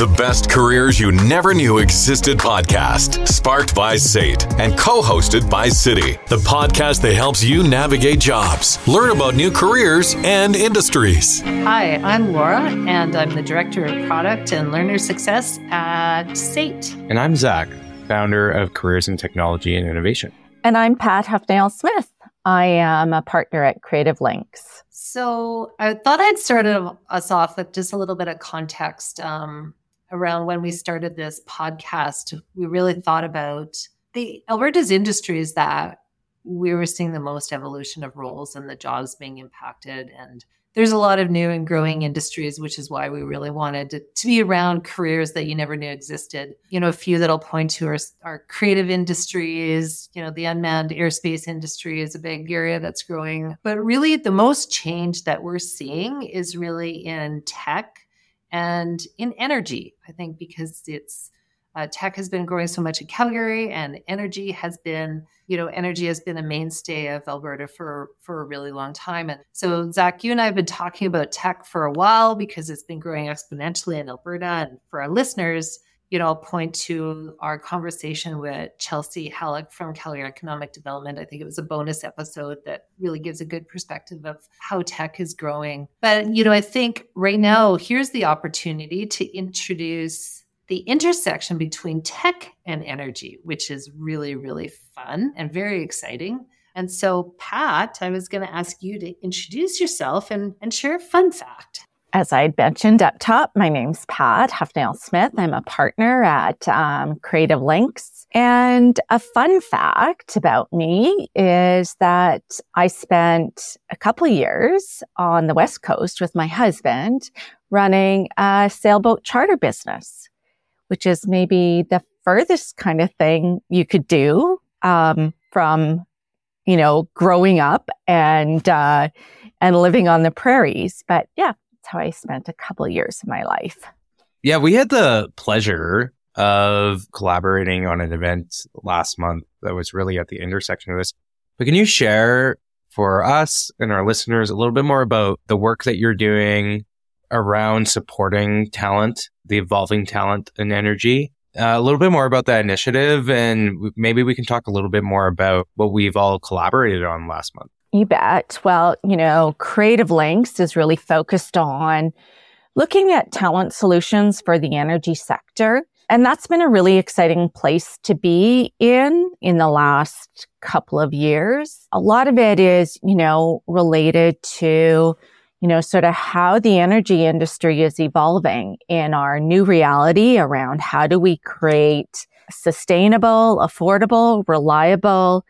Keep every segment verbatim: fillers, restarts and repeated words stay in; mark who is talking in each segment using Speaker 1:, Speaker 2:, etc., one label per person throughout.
Speaker 1: the best careers you never knew existed podcast, sparked by S A T and co-hosted by Citi, the podcast that helps you navigate jobs, learn about new careers and industries.
Speaker 2: Hi, I'm Laura, and I'm the Director of Product and Learner Success at S A T.
Speaker 3: And I'm Zach, founder of Careers in Technology and Innovation.
Speaker 4: And I'm Pat Huffnail-Smith. I am a partner at Creative Links.
Speaker 2: So I thought I'd start us off with just a little bit of context um, around when we started this podcast. We really thought about the Alberta's industries that we were seeing the most evolution of roles and the jobs being impacted. And there's a lot of new and growing industries, which is why we really wanted to, to be around careers that you never knew existed. You know, a few that I'll point to are, are creative industries. You know, the unmanned airspace industry is a big area that's growing. But really, the most change that we're seeing is really in tech and in energy, I think, because it's Uh, tech has been growing so much in Calgary, and energy has been, you know, energy has been a mainstay of Alberta for, for a really long time. And so, Zach, you and I have been talking about tech for a while because it's been growing exponentially in Alberta. And for our listeners, you know, I'll point to our conversation with Chelsea Halleck from Calgary Economic Development. I think it was a bonus episode that really gives a good perspective of how tech is growing. But, you know, I think right now, here's the opportunity to introduce the intersection between tech and energy, which is really, really fun and very exciting. And so, Pat, I was going to ask you to introduce yourself and, and share a fun fact.
Speaker 4: As I had mentioned up top, my name's Pat Huffnail-Smith. I'm a partner at um, Creative Links. And a fun fact about me is that I spent a couple of years on the West Coast with my husband running a sailboat charter business, which is maybe the furthest kind of thing you could do um, from, you know, growing up and uh, and living on the prairies. But yeah, that's how I spent a couple of years of my life.
Speaker 3: Yeah, we had the pleasure of collaborating on an event last month that was really at the intersection of this. But can you share for us and our listeners a little bit more about the work that you're doing around supporting talent, the evolving talent and energy, uh, a little bit more about that initiative, and maybe we can talk a little bit more about what we've all collaborated on last month.
Speaker 4: You bet. Well, you know, Creative Links is really focused on looking at talent solutions for the energy sector. And that's been a really exciting place to be in in the last couple of years. A lot of it is, you know, related to you know, sort of how the energy industry is evolving in our new reality around how do we create sustainable, affordable, reliable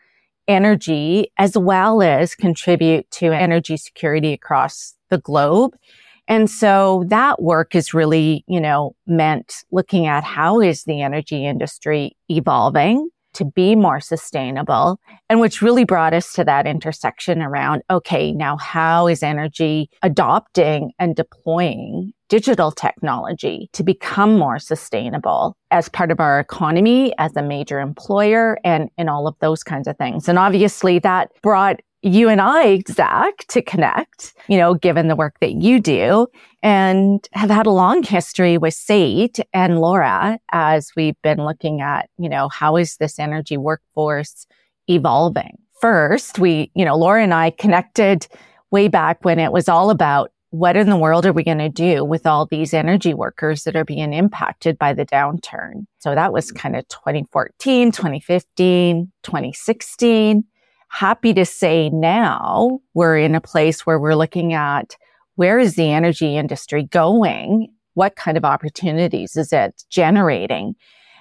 Speaker 4: energy, as well as contribute to energy security across the globe. And so that work is really, you know, meant looking at how is the energy industry evolving to be more sustainable, and which really brought us to that intersection around, okay, now how is energy adopting and deploying digital technology to become more sustainable as part of our economy, as a major employer, and, and all of those kinds of things. And obviously that brought you and I, Zach, to connect, you know, given the work that you do, and have had a long history with S A T and Laura as we've been looking at, you know, how is this energy workforce evolving? First, we, you know, Laura and I connected way back when it was all about what in the world are we going to do with all these energy workers that are being impacted by the downturn? So that was kind of twenty fourteen, twenty fifteen, twenty sixteen. Happy to say now we're in a place where we're looking at where is the energy industry going? What kind of opportunities is it generating?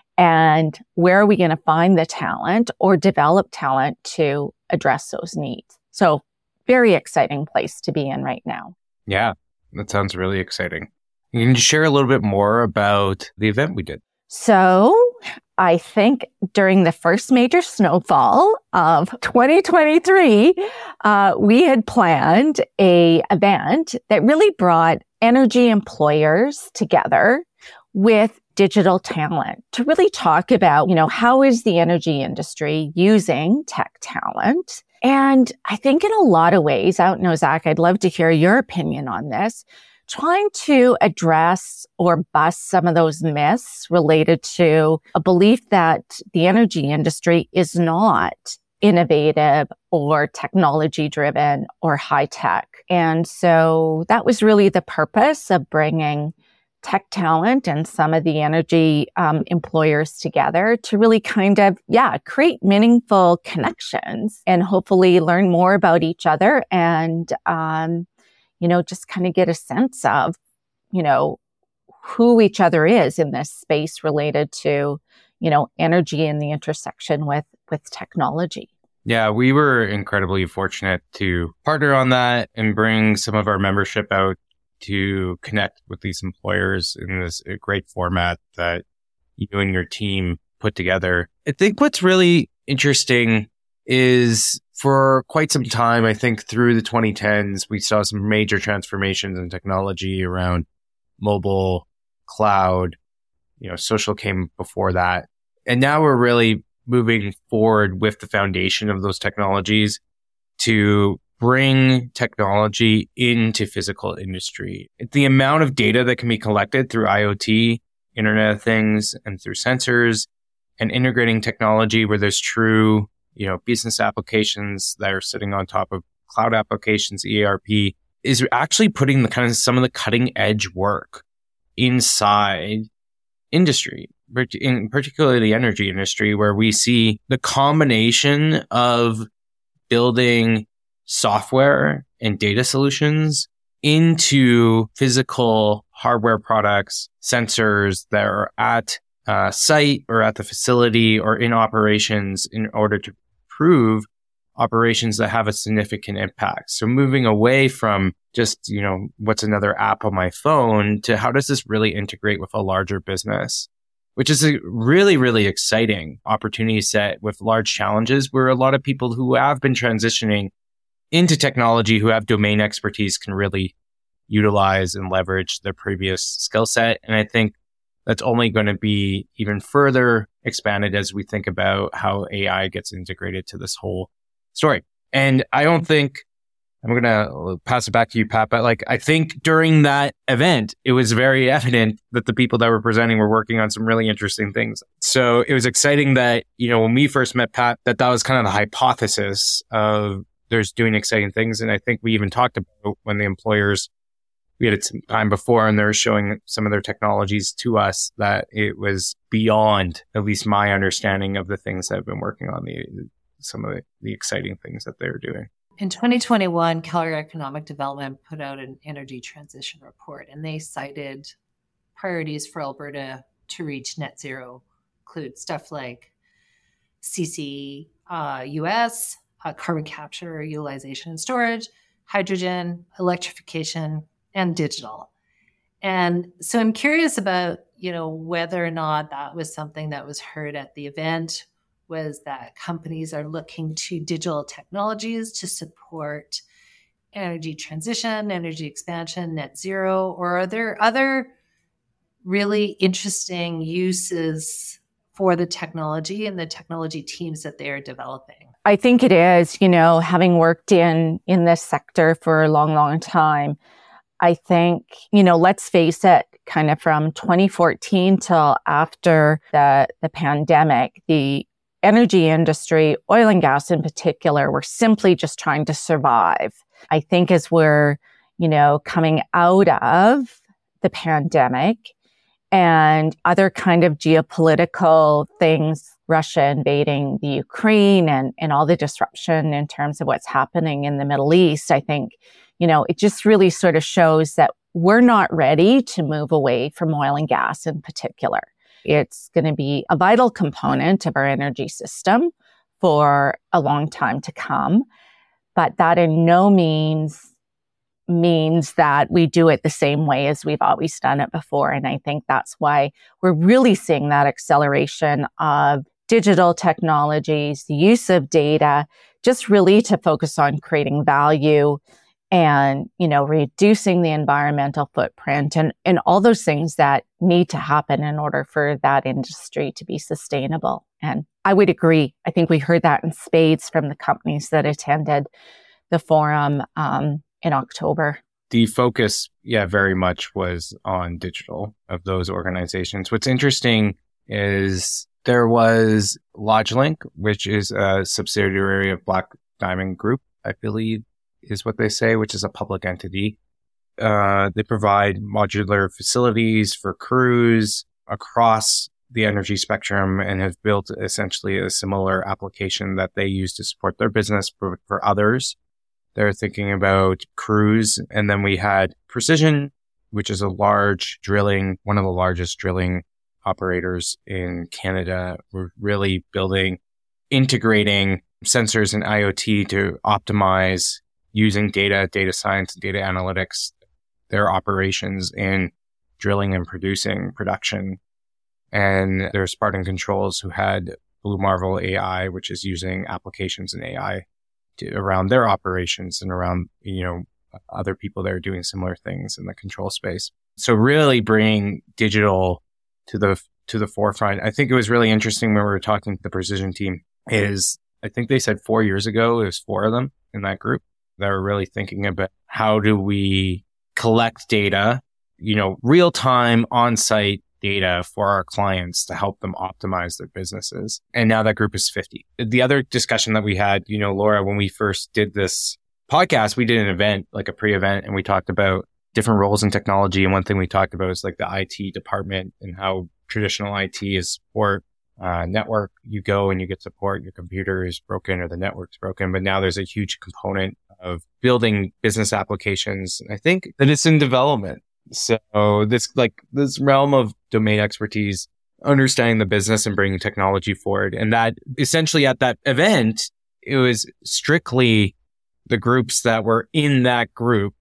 Speaker 4: And where are we going to find the talent or develop talent to address those needs? So very exciting place to be in right now.
Speaker 3: Yeah, that sounds really exciting. Can you share a little bit more about the event we did?
Speaker 4: So I think during the first major snowfall of twenty twenty-three, uh, we had planned a event that really brought energy employers together with digital talent to really talk about, you know, how is the energy industry using tech talent? And I think in a lot of ways, I don't know, Zach, I'd love to hear your opinion on this, trying to address or bust some of those myths related to a belief that the energy industry is not innovative or technology driven or high tech. And so that was really the purpose of bringing tech talent and some of the energy um, employers together to really kind of, yeah, create meaningful connections and hopefully learn more about each other and, um, you know, just kind of get a sense of, you know, who each other is in this space related to, you know, energy and the intersection with, with technology.
Speaker 3: Yeah, we were incredibly fortunate to partner on that and bring some of our membership out to connect with these employers in this great format that you and your team put together. I think what's really interesting is for quite some time, I think through the twenty tens, we saw some major transformations in technology around mobile, cloud, you know, social came before that. And now we're really moving forward with the foundation of those technologies to bring technology into physical industry. The amount of data that can be collected through IoT, Internet of Things, and through sensors, and integrating technology where there's true, you know, business applications that are sitting on top of cloud applications, E R P, is actually putting the kind of some of the cutting edge work inside industry, in particularly the energy industry, where we see the combination of building software and data solutions into physical hardware products, sensors that are at uh, site or at the facility or in operations in order to prove operations that have a significant impact. So moving away from just, you know, what's another app on my phone to how does this really integrate with a larger business, which is a really, really exciting opportunity set with large challenges where a lot of people who have been transitioning into technology, who have domain expertise, can really utilize and leverage their previous skill set. And I think that's only going to be even further expanded as we think about how A I gets integrated to this whole story. And I don't think, I'm going to pass it back to you, Pat, but like, I think during that event, it was very evident that the people that were presenting were working on some really interesting things. So it was exciting that, you know, when we first met Pat, that that was kind of the hypothesis of there's doing exciting things. And I think we even talked about when the employers, we had it some time before and they were showing some of their technologies to us, that it was beyond at least my understanding of the things that I've been working on, the some of the, the exciting things that they're doing.
Speaker 2: In twenty twenty-one, Calgary Economic Development put out an energy transition report, and they cited priorities for Alberta to reach net zero, include stuff like C C U S, uh, carbon capture, utilization and storage, hydrogen, electrification, and digital. And so I'm curious about, you know, whether or not that was something that was heard at the event, was that companies are looking to digital technologies to support energy transition, energy expansion, net zero, or are there other really interesting uses for the technology and the technology teams that they are developing?
Speaker 4: I think it is, you know, having worked in, in this sector for a long, long time, I think, you know, let's face it, kind of from twenty fourteen till after the, the pandemic, the energy industry, oil and gas in particular, were simply just trying to survive. I think as we're, you know, coming out of the pandemic and other kind of geopolitical things, Russia invading the Ukraine and, and all the disruption in terms of what's happening in the Middle East, I think, you know, it just really sort of shows that we're not ready to move away from oil and gas in particular. It's going to be a vital component of our energy system for a long time to come, but that in no means means that we do it the same way as we've always done it before. And I think that's why we're really seeing that acceleration of digital technologies, the use of data, just really to focus on creating value and, you know, reducing the environmental footprint and, and all those things that need to happen in order for that industry to be sustainable. And I would agree. I think we heard that in spades from the companies that attended the forum um, in October.
Speaker 3: the focus, yeah, very much was on digital of those organizations. What's interesting is there was LodgeLink, which is a subsidiary of Black Diamond Group, I believe is what they say, which is a public entity. Uh, they provide modular facilities for crews across the energy spectrum and have built essentially a similar application that they use to support their business for, for others. They're thinking about crews. And then we had Precision, which is a large drilling, one of the largest drilling operators in Canada. We're really building, integrating sensors and IoT to optimize using data, data science, data analytics, their operations in drilling and producing production. And there's Spartan Controls, who had Blue Marvel A I, which is using applications in A I to, around their operations and around, you know, other people that are doing similar things in the control space. So really bringing digital to the to the forefront. I think it was really interesting when we were talking to the Precision team is, I think they said four years ago, it was four of them in that group that were really thinking about how do we collect data, you know, real-time on-site data for our clients to help them optimize their businesses. And now that group is fifty. The other discussion that we had, you know, Laura, when we first did this podcast, we did an event, like a pre-event, and we talked about different roles in technology. And one thing we talked about is like the I T department and how traditional I T is support. Uh, network, you go and you get support, your computer is broken or the network's broken. But now there's a huge component of building business applications. I think that it's in development. So this, like this realm of domain expertise, understanding the business and bringing technology forward. And that essentially at that event, it was strictly the groups that were in that group,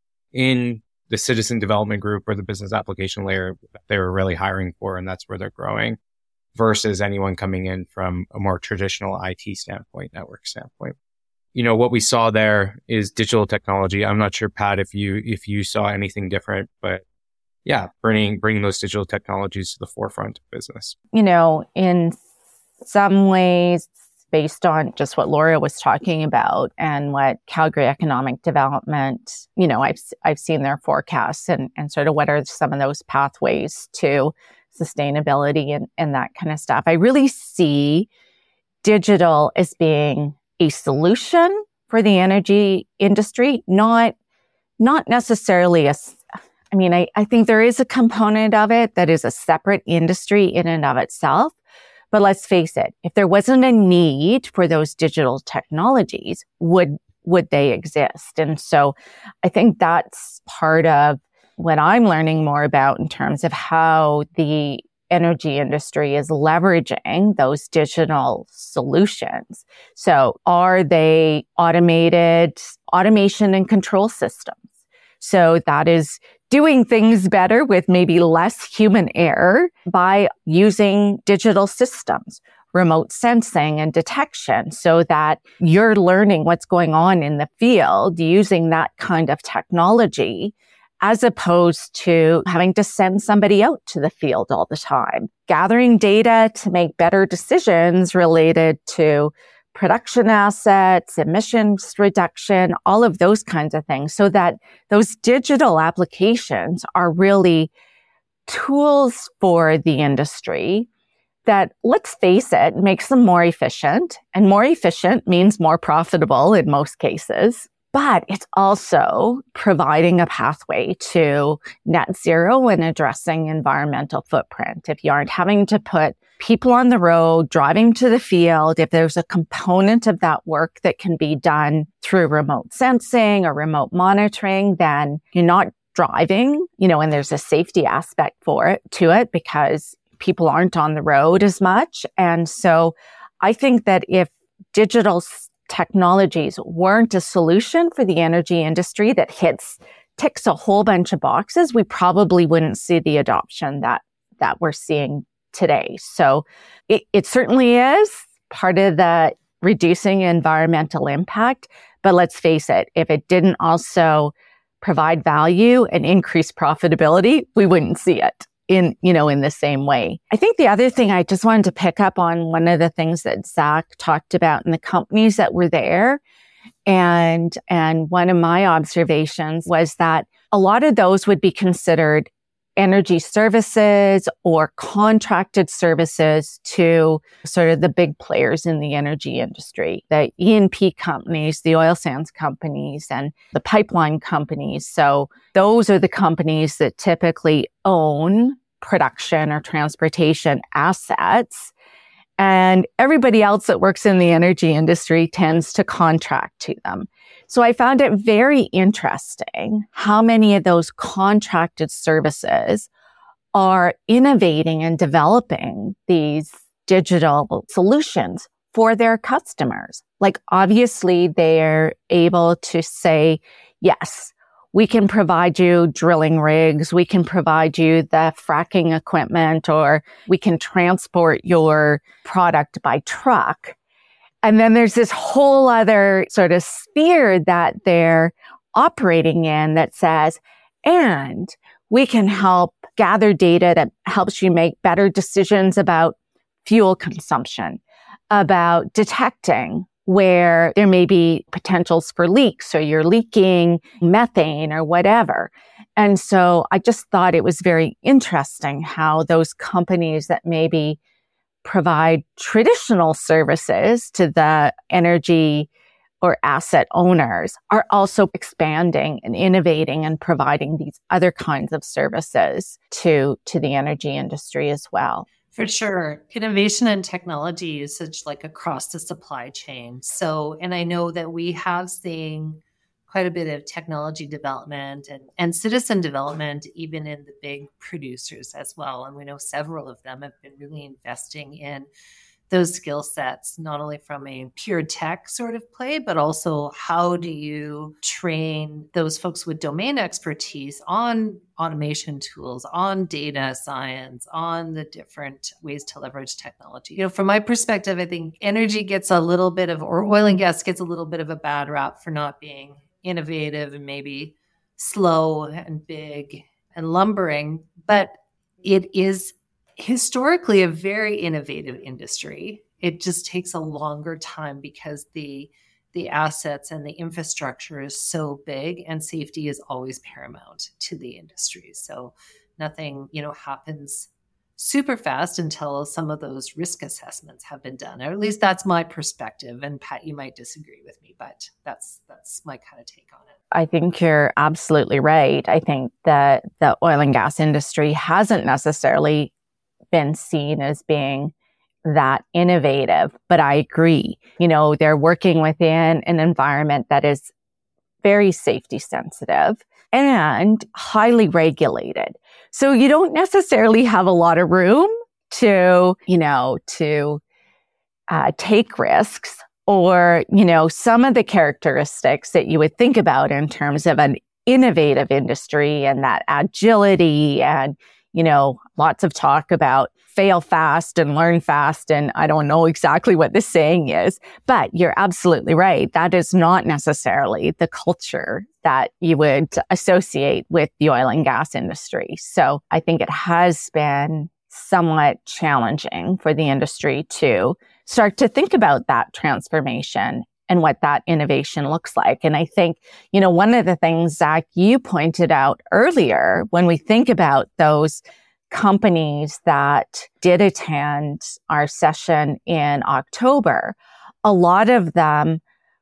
Speaker 3: in the citizen development group or the business application layer that they were really hiring for. And that's where they're growing, versus anyone coming in from a more traditional I T standpoint, network standpoint. You know, what we saw there is digital technology. I'm not sure, Pat, if you, if you saw anything different, but yeah, bringing, bringing those digital technologies to the forefront of business.
Speaker 4: You know, in some ways, based on just what Laura was talking about and what Calgary Economic Development, you know, I've, I've seen their forecasts and, and sort of what are some of those pathways to sustainability and, and that kind of stuff. I really see digital as being a solution for the energy industry, not, not necessarily a, I mean, I, I think there is a component of it that is a separate industry in and of itself. But let's face it, if there wasn't a need for those digital technologies, would, would they exist? And so I think that's part of what I'm learning more about in terms of how the energy industry is leveraging those digital solutions. So are they automated, automation and control systems? So that is doing things better with maybe less human error by using digital systems, remote sensing and detection, so that you're learning what's going on in the field using that kind of technology, as opposed to having to send somebody out to the field all the time, gathering data to make better decisions related to production assets, emissions reduction, all of those kinds of things, so that those digital applications are really tools for the industry that, let's face it, makes them more efficient. And more efficient means more profitable in most cases. But it's also providing a pathway to net zero and addressing environmental footprint. If you aren't having to put people on the road, driving to the field, if there's a component of that work that can be done through remote sensing or remote monitoring, then you're not driving, you know, and there's a safety aspect for it, to it, because people aren't on the road as much. And so I think that if digital technologies weren't a solution for the energy industry that hits, ticks a whole bunch of boxes, we probably wouldn't see the adoption that, that we're seeing today. So it, it certainly is part of the reducing environmental impact. But let's face it, if it didn't also provide value and increase profitability, we wouldn't see it in, you know, in the same way. I think the other thing I just wanted to pick up on, one of the things that Zach talked about in the companies that were there, And, and one of my observations was that a lot of those would be considered energy services or contracted services to sort of the big players in the energy industry, the E and P companies, the oil sands companies, and the pipeline companies. So those are the companies that typically own production or transportation assets. And everybody else that works in the energy industry tends to contract to them. So I found it very interesting how many of those contracted services are innovating and developing these digital solutions for their customers. Like, obviously, they're able to say, yes, we can provide you drilling rigs, we can provide you the fracking equipment, or we can transport your product by truck. And then there's this whole other sort of sphere that they're operating in that says, and we can help gather data that helps you make better decisions about fuel consumption, about detecting where there may be potentials for leaks, so you're leaking methane or whatever. And so I just thought it was very interesting how those companies that maybe provide traditional services to the energy or asset owners are also expanding and innovating and providing these other kinds of services to, to the energy industry as well.
Speaker 2: For sure. Innovation and technology usage like across the supply chain. So, and I know that we have seen quite a bit of technology development and, and citizen development, even in the big producers as well. And we know several of them have been really investing in those skill sets, not only from a pure tech sort of play, but also how do you train those folks with domain expertise on automation tools, on data science, on the different ways to leverage technology. You know, from my perspective, I think energy gets a little bit of, or oil and gas gets a little bit of a bad rap for not being innovative and maybe slow and big and lumbering, but it is historically a very innovative industry. It just takes a longer time because the the assets and the infrastructure is so big, and safety is always paramount to the industry. So nothing, you know, happens super fast until some of those risk assessments have been done, or at least that's my perspective. And Pat, you might disagree with me, but that's that's my kind of take on it.
Speaker 4: I think you're absolutely right. I think that the oil and gas industry hasn't necessarily been seen as being that innovative, but I agree. You know, they're working within an environment that is very safety sensitive and highly regulated. So you don't necessarily have a lot of room to, you know, to uh, take risks, or, you know, some of the characteristics that you would think about in terms of an innovative industry and that agility and, you know, lots of talk about fail fast and learn fast. And I don't know exactly what this saying is, but you're absolutely right. That is not necessarily the culture that you would associate with the oil and gas industry. So I think it has been somewhat challenging for the industry to start to think about that transformation and what that innovation looks like. And I think, you know, one of the things, Zach, you pointed out earlier, when we think about those companies that did attend our session in October, a lot of them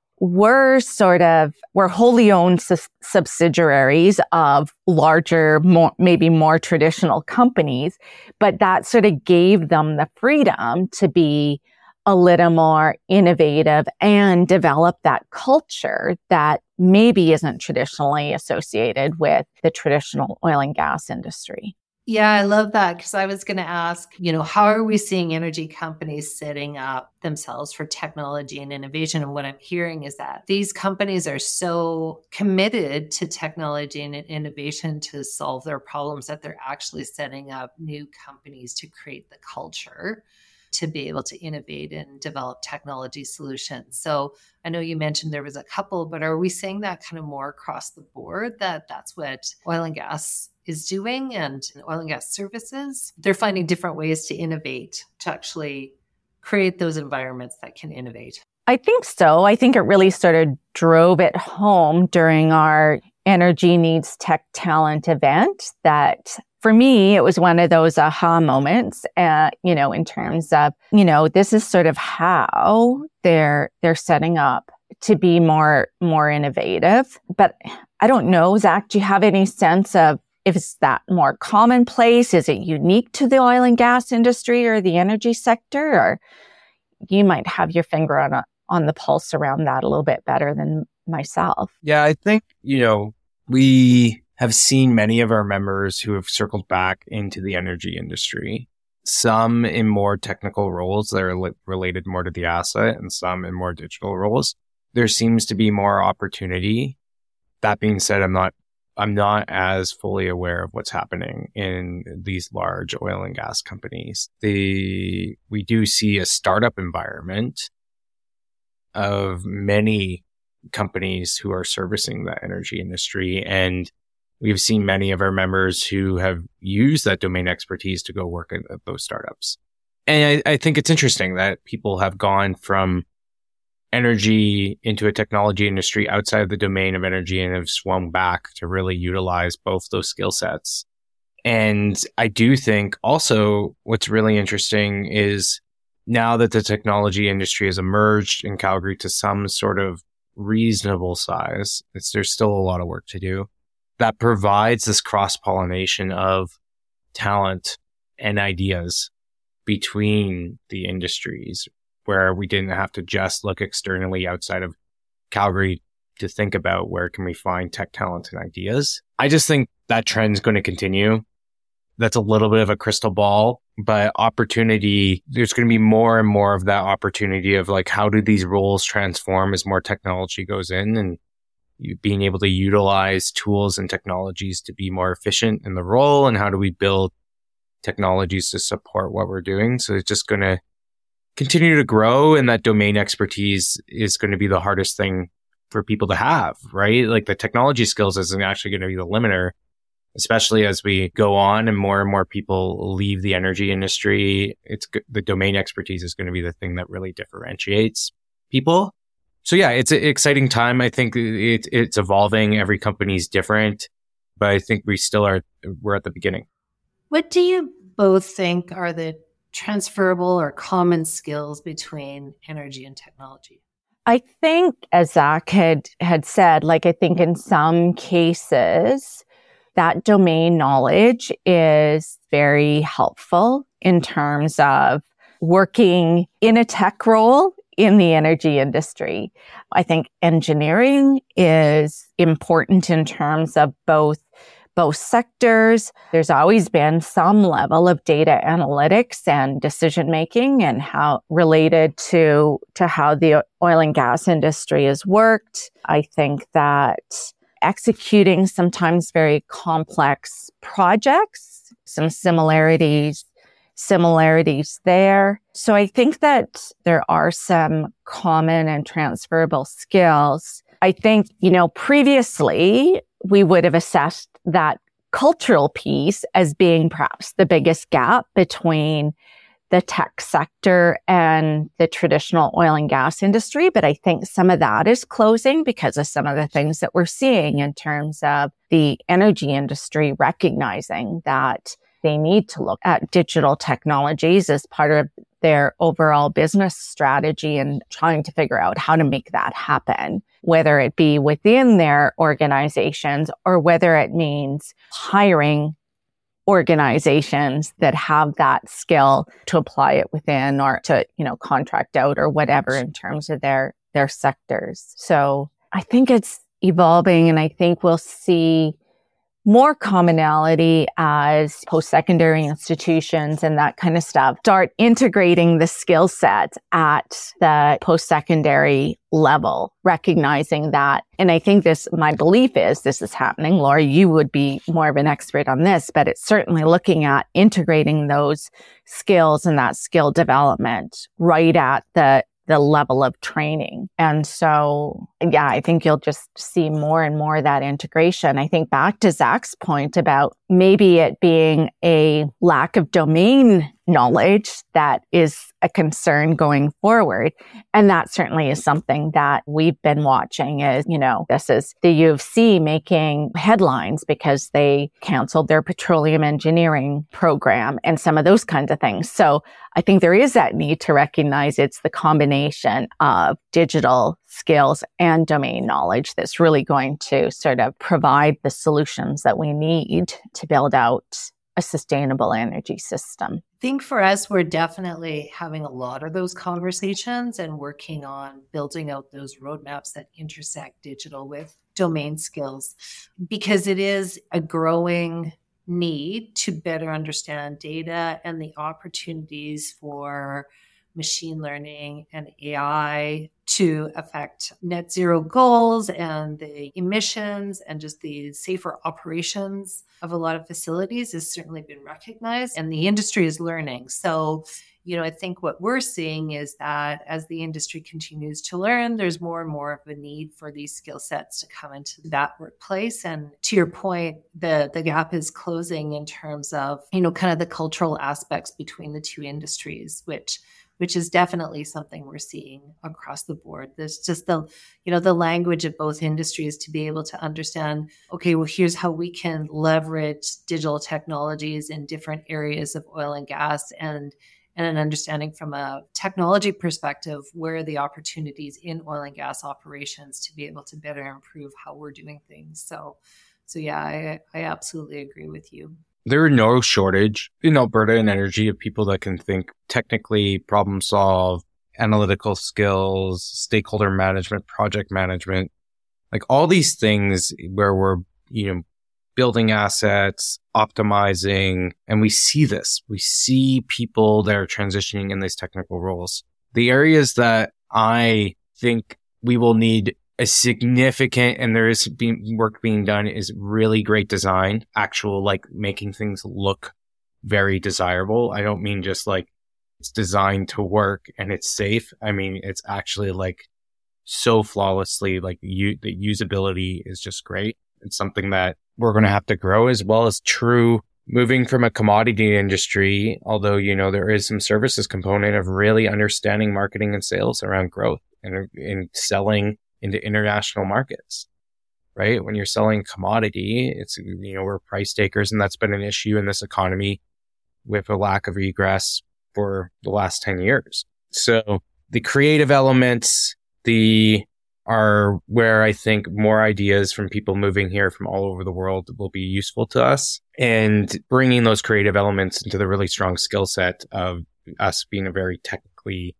Speaker 4: were sort of, were wholly owned su- subsidiaries of larger, more, maybe more traditional companies, but that sort of gave them the freedom to be a little more innovative and develop that culture that maybe isn't traditionally associated with the traditional oil and gas industry.
Speaker 2: Yeah, I love that, because I was going to ask, you know, how are we seeing energy companies setting up themselves for technology and innovation? And what I'm hearing is that these companies are so committed to technology and innovation to solve their problems that they're actually setting up new companies to create the culture to be able to innovate and develop technology solutions. So I know you mentioned there was a couple, but are we seeing that kind of more across the board, that that's what oil and gas is doing, and oil and gas services? They're finding different ways to innovate, to actually create those environments that can innovate.
Speaker 4: I think so. I think it really sort of drove it home during our Energy Needs Tech Talent event that for me, it was one of those aha moments, uh, you know, in terms of, you know, this is sort of how they're, they're setting up to be more, more innovative. But I don't know, Zach, do you have any sense of if it's that more commonplace? Is it unique to the oil and gas industry or the energy sector? Or you might have your finger on a, on the pulse around that a little bit better than myself.
Speaker 3: Yeah, I think, you know, we have seen many of our members who have circled back into the energy industry, some in more technical roles that are li- related more to the asset and some in more digital roles. There seems to be more opportunity. That being said, I'm not I'm not as fully aware of what's happening in these large oil and gas companies. The we do see a startup environment of many companies who are servicing the energy industry. And we've seen many of our members who have used that domain expertise to go work at, at those startups. And I, I think it's interesting that people have gone from energy into a technology industry outside of the domain of energy and have swung back to really utilize both those skill sets. And I do think also what's really interesting is now that the technology industry has emerged in Calgary to some sort of reasonable size, it's, there's still a lot of work to do. That provides this cross-pollination of talent and ideas between the industries, where we didn't have to just look externally outside of Calgary to think about where can we find tech talent and ideas. I just think that trend is going to continue. That's a little bit of a crystal ball, but opportunity, there's going to be more and more of that opportunity of like, how do these roles transform as more technology goes in, and you being able to utilize tools and technologies to be more efficient in the role, and how do we build technologies to support what we're doing. So it's just going to continue to grow, and that domain expertise is going to be the hardest thing for people to have, right? Like the technology skills isn't actually going to be the limiter, especially as we go on and more and more people leave the energy industry. It's the domain expertise is going to be the thing that really differentiates people. So yeah, it's an exciting time. I think it, it's evolving. Every company's different, but I think we still are, we're at the beginning.
Speaker 2: What do you both think are the transferable or common skills between energy and technology?
Speaker 4: I think, as Zach had, had said, like, I think in some cases, that domain knowledge is very helpful in terms of working in a tech role in the energy industry. I think engineering is important in terms of both both sectors. There's always been some level of data analytics and decision making and how related to to how the oil and gas industry has worked. I think that executing sometimes very complex projects, some similarities similarities there. So I think that there are some common and transferable skills. I think, you know, previously we would have assessed that cultural piece as being perhaps the biggest gap between the tech sector and the traditional oil and gas industry. But I think some of that is closing because of some of the things that we're seeing in terms of the energy industry recognizing that they need to look at digital technologies as part of their overall business strategy and trying to figure out how to make that happen, whether it be within their organizations or whether it means hiring organizations that have that skill to apply it within or to, you know, contract out or whatever in terms of their, their sectors. So I think it's evolving, and I think we'll see more commonality as post-secondary institutions and that kind of stuff start integrating the skill set at the post-secondary level, recognizing that. And I think this, my belief is this is happening. Laura, you would be more of an expert on this, but it's certainly looking at integrating those skills and that skill development right at the the level of training. And so, yeah, I think you'll just see more and more of that integration. I think back to Zach's point about maybe it being a lack of domain knowledge that is a concern going forward. And that certainly is something that we've been watching is, you know, this is the U of C making headlines because they canceled their petroleum engineering program and some of those kinds of things. So I think there is that need to recognize it's the combination of digital skills and domain knowledge that's really going to sort of provide the solutions that we need to build out a sustainable energy system.
Speaker 2: I think for us, we're definitely having a lot of those conversations and working on building out those roadmaps that intersect digital with domain skills, because it is a growing need to better understand data and the opportunities for machine learning and A I to affect net zero goals and the emissions and just the safer operations of a lot of facilities has certainly been recognized, and the industry is learning. So, you know, I think what we're seeing is that as the industry continues to learn, there's more and more of a need for these skill sets to come into that workplace. And to your point, the, the gap is closing in terms of, you know, kind of the cultural aspects between the two industries, which which is definitely something we're seeing across the board. There's just the, you know, the language of both industries to be able to understand, okay, well, here's how we can leverage digital technologies in different areas of oil and gas, and and an understanding from a technology perspective, where are the opportunities in oil and gas operations to be able to better improve how we're doing things. So, so yeah, I, I absolutely agree with you.
Speaker 3: There are no shortage in Alberta and energy of people that can think technically, problem solve, analytical skills, stakeholder management, project management, like all these things where we're, you know, building assets, optimizing, and we see this. We see people that are transitioning in these technical roles. The areas that I think we will need a significant, and there is being, work being done, is really great design, actual, like making things look very desirable. I don't mean just like it's designed to work and it's safe. I mean, it's actually like so flawlessly, like you, the usability is just great. It's something that we're going to have to grow, as well as true moving from a commodity industry. Although, you know, there is some services component of really understanding marketing and sales around growth and in selling into international markets, right? When you're selling commodity, it's, you know, we're price takers, and that's been an issue in this economy with a lack of egress for the last ten years. So the creative elements, the are where I think more ideas from people moving here from all over the world will be useful to us, and bringing those creative elements into the really strong skill set of us being a very technically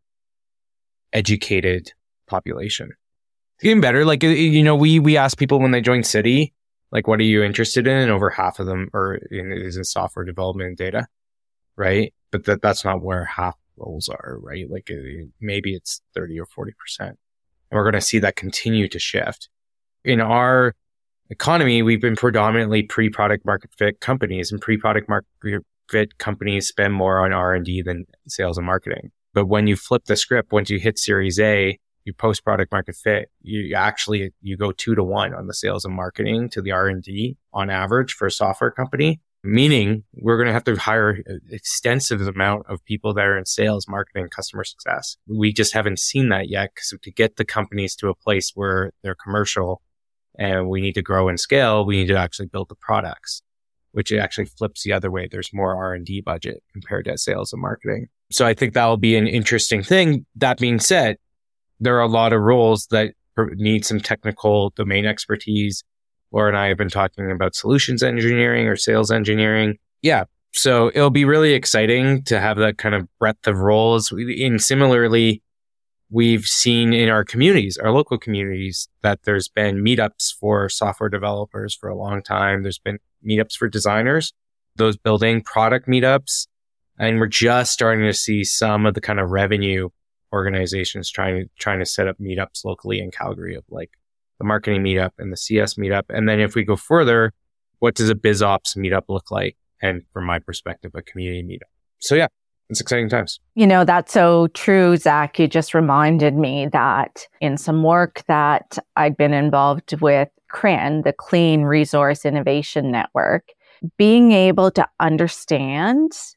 Speaker 3: educated population. Getting better. Like, you know, we, we ask people when they join City, like, what are you interested in? And over half of them are in, is in software development and data, right? But that, that's not where half roles are, right? Like maybe it's thirty or forty percent. And we're going to see that continue to shift. In our economy, we've been predominantly pre-product market fit companies, and pre-product market fit companies spend more on R and D than sales and marketing. But when you flip the script, once you hit Series A, you post product market fit, you actually, you go two to one on the sales and marketing to the R and D on average for a software company, meaning we're going to have to hire an extensive amount of people that are in sales, marketing, customer success. We just haven't seen that yet, because to get the companies to a place where they're commercial and we need to grow and scale, we need to actually build the products, which actually flips the other way. There's more R and D budget compared to sales and marketing. So I think that will be an interesting thing. That being said, there are a lot of roles that need some technical domain expertise. Laura and I have been talking about solutions engineering or sales engineering. Yeah. So it'll be really exciting to have that kind of breadth of roles. And similarly, we've seen in our communities, our local communities, that there's been meetups for software developers for a long time. There's been meetups for designers, those building product meetups. And we're just starting to see some of the kind of revenue organizations trying to trying to set up meetups locally in Calgary, of like the marketing meetup and the C S meetup. And then if we go further, what does a BizOps meetup look like? And from my perspective, a community meetup. So yeah, it's exciting times.
Speaker 4: You know, that's so true, Zach. You just reminded me that in some work that I'd been involved with C R I N, the Clean Resource Innovation Network, being able to understand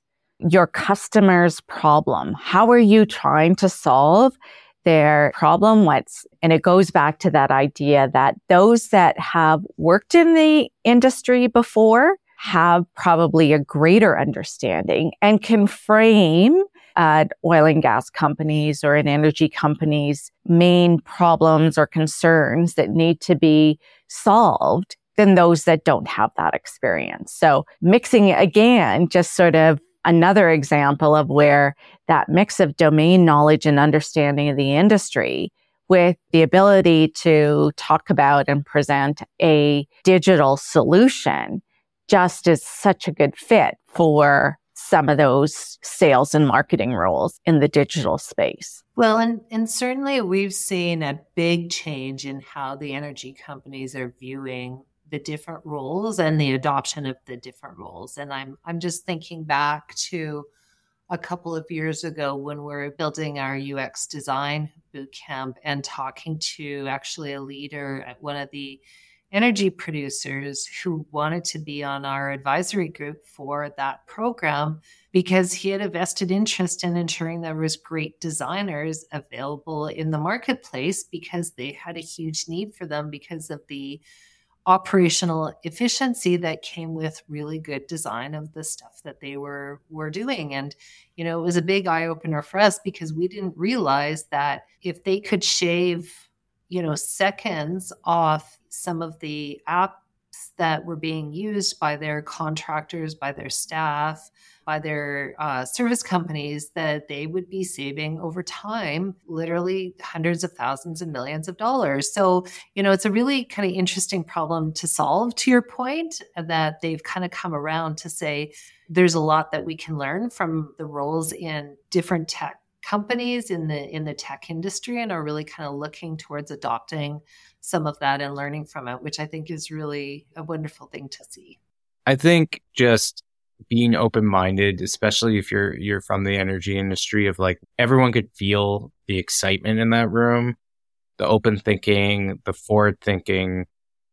Speaker 4: your customer's problem. How are you trying to solve their problem? What's, and it goes back to that idea that those that have worked in the industry before have probably a greater understanding and can frame uh, oil and gas companies or an energy company's main problems or concerns that need to be solved than those that don't have that experience. So mixing it again, just sort of another example of where that mix of domain knowledge and understanding of the industry with the ability to talk about and present a digital solution just is such a good fit for some of those sales and marketing roles in the digital space.
Speaker 2: Well, and, and certainly we've seen a big change in how the energy companies are viewing the different roles and the adoption of the different roles. And I'm I'm just thinking back to a couple of years ago when we were building our U X design bootcamp and talking to actually a leader at one of the energy producers who wanted to be on our advisory group for that program because he had a vested interest in ensuring there was great designers available in the marketplace because they had a huge need for them because of the operational efficiency that came with really good design of the stuff that they were were doing. And, you know, it was a big eye opener for us because we didn't realize that if they could shave, you know, seconds off some of the apps that were being used by their contractors, by their staff, by their uh, service companies, that they would be saving over time, literally hundreds of thousands and millions of dollars. So, you know, it's a really kind of interesting problem to solve, to your point, that they've kind of come around to say there's a lot that we can learn from the roles in different tech companies in the in the tech industry and are really kind of looking towards adopting some of that and learning from it, which I think is really a wonderful thing to see.
Speaker 3: I think just being open-minded, especially if you're you're from the energy industry, of like everyone could feel the excitement in that room, the open thinking, the forward thinking,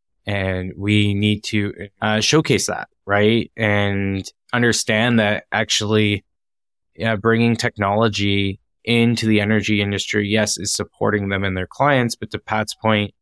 Speaker 3: and we need to uh, showcase that, right? And understand that actually yeah, bringing technology into the energy industry, yes, is supporting them and their clients, but to Pat's point,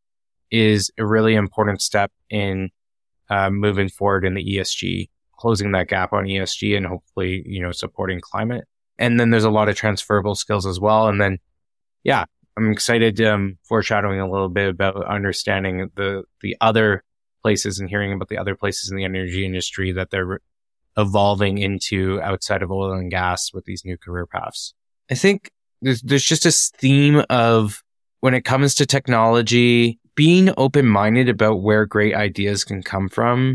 Speaker 3: is a really important step in uh, moving forward in the E S G, closing that gap on E S G and hopefully, you know, supporting climate. And then there's a lot of transferable skills as well. And then, yeah, I'm excited, um, foreshadowing a little bit about understanding the, the other places and hearing about the other places in the energy industry that they're evolving into outside of oil and gas with these new career paths. I think there's, there's just this theme of when it comes to technology, being open-minded about where great ideas can come from.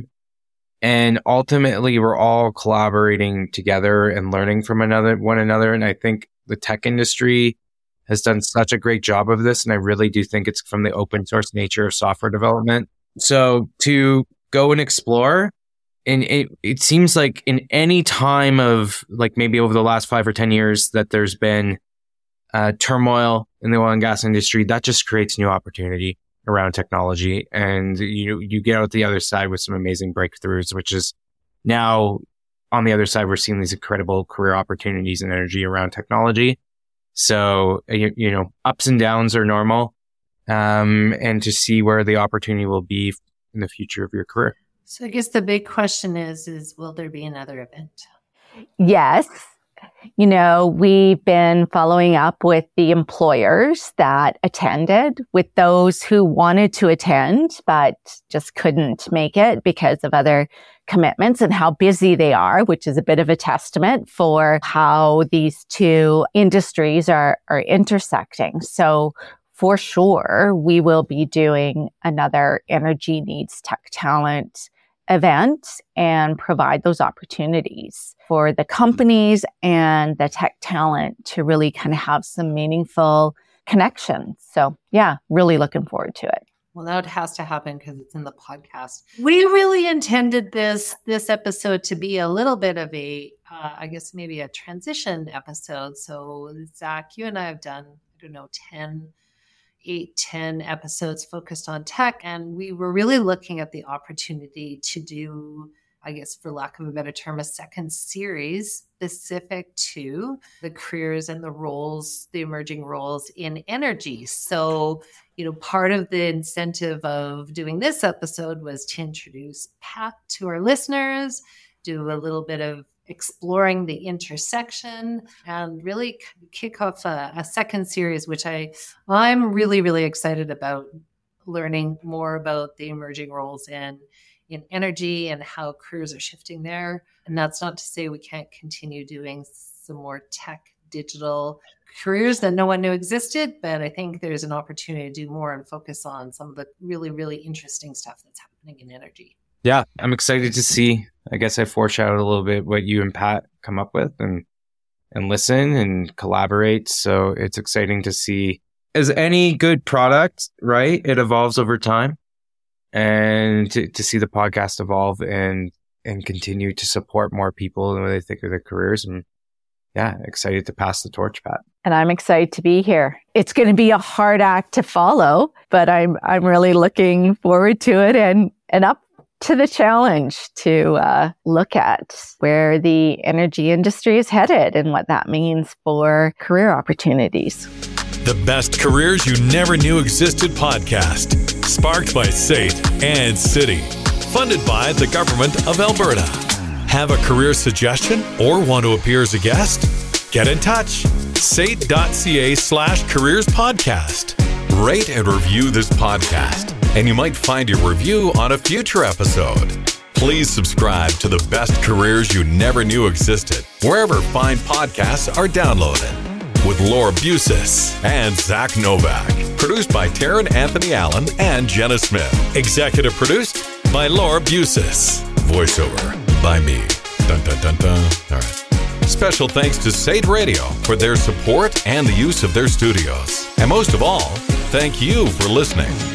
Speaker 3: And ultimately, we're all collaborating together and learning from another, one another. And I think the tech industry has done such a great job of this. And I really do think it's from the open source nature of software development. So to go and explore, and it, it seems like in any time of like maybe over the last five or ten years that there's been uh, turmoil in the oil and gas industry, that just creates new opportunity around technology. And you you get out the other side with some amazing breakthroughs, which is now on the other side, we're seeing these incredible career opportunities in energy around technology. So, you, you know, ups and downs are normal. Um, and to see where the opportunity will be in the future of your career.
Speaker 2: So I guess the big question is, is will there be another event?
Speaker 4: Yes. You know, we've been following up with the employers that attended, with those who wanted to attend, but just couldn't make it because of other commitments and how busy they are, which is a bit of a testament for how these two industries are, are intersecting. So for sure, we will be doing another Energy Needs Tech Talent event and provide those opportunities for the companies and the tech talent to really kind of have some meaningful connections. So yeah, really looking forward to it.
Speaker 2: Well, that has to happen because it's in the podcast. We really intended this this episode to be a little bit of a, uh, I guess maybe a transition episode. So Zach, you and I have done, I don't know, ten eight, ten episodes focused on tech. And we were really looking at the opportunity to do I guess, for lack of a better term, a second series specific to the careers and the roles, the emerging roles in energy. So, you know, part of the incentive of doing this episode was to introduce Pat to our listeners, do a little bit of exploring the intersection, and really kick off a, a second series, which I, I'm really, really excited about, learning more about the emerging roles in in energy and how careers are shifting there. And that's not to say we can't continue doing some more tech, digital careers that no one knew existed, but I think there's an opportunity to do more and focus on some of the really, really interesting stuff that's happening in energy.
Speaker 3: Yeah, I'm excited to see. I guess I foreshadowed a little bit what you and Pat come up with and and listen and collaborate. So it's exciting to see. As any good product, right? It evolves over time. And to, to see the podcast evolve and and continue to support more people when they think of their careers. And yeah, excited to pass the torch, Pat.
Speaker 4: And I'm excited to be here. It's going to be a hard act to follow, but I'm I'm really looking forward to it and and up to the challenge to uh, look at where the energy industry is headed and what that means for career opportunities.
Speaker 1: The Best Careers You Never Knew Existed podcast, sparked by S A T and City, funded by the Government of Alberta. Have a career suggestion or want to appear as a guest? Get in touch. sate.ca slash careers podcast. Rate and review this podcast, and you might find your review on a future episode. Please subscribe to The Best Careers You Never Knew Existed, wherever fine podcasts are downloaded. With Laura Busis and Zach Novak. Produced by Taryn Anthony Allen and Jenna Smith. Executive produced by Laura Busis. Voiceover by me. Dun dun dun dun. All right. Special thanks to S A T Radio for their support and the use of their studios. And most of all, thank you for listening.